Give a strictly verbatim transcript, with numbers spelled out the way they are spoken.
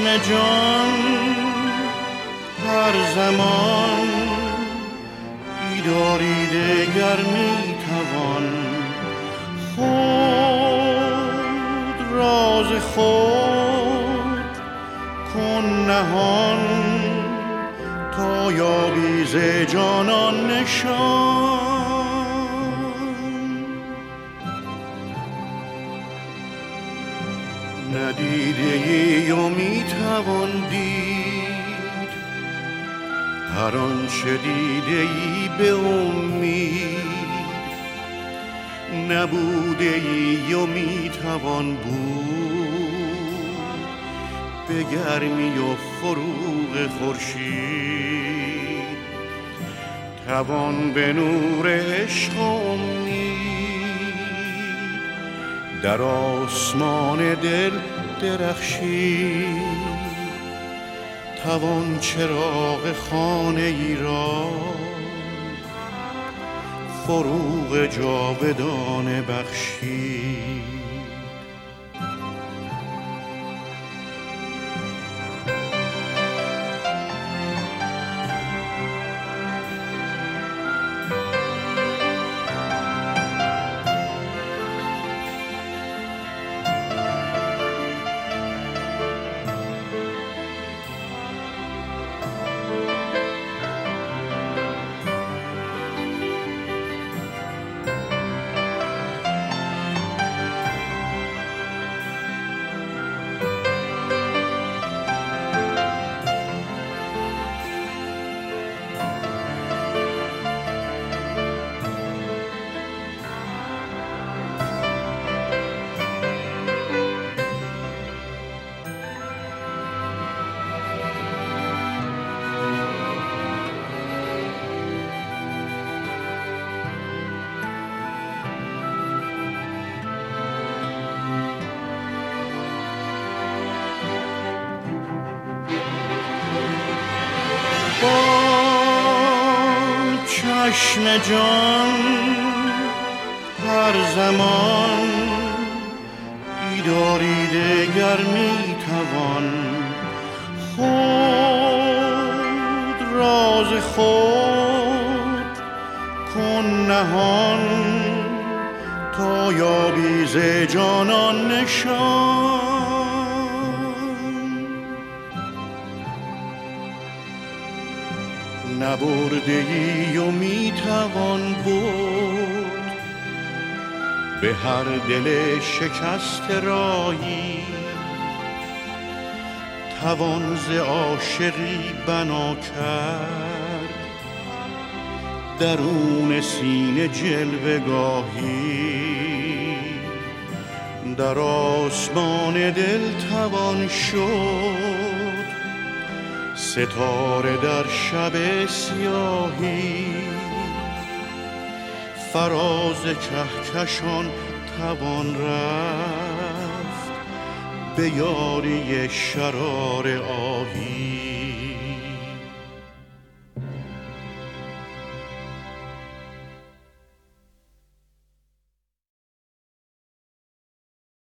جان هر زمان دیداری دگر میتوان خود راز خود کن نهان تا یابی ز جانان نشان. ندیده ای و میتوان دید هر آنچه دیده ای به امید، نبوده ای و میتوان بود به گرمی و فروغ خورشید. توان به نور عشق امید در آسمان دل درخشید. توان چراغ خانه ای را فروغ جاودانه بخشید. چشم جان هر زمان دیداری دگر میتوان خود راز خود کن نهان تا یابی ز جانان نشان. نبرده ای و میتوان برد به هر دل شکست رایی. توان ز عاشقی بنا کرد درون سینه جلوه گاهی. در آسمان دل توان شد ستاره در شب سیاهی. فراز کهکشان توان رفت به یاری شرار آهی.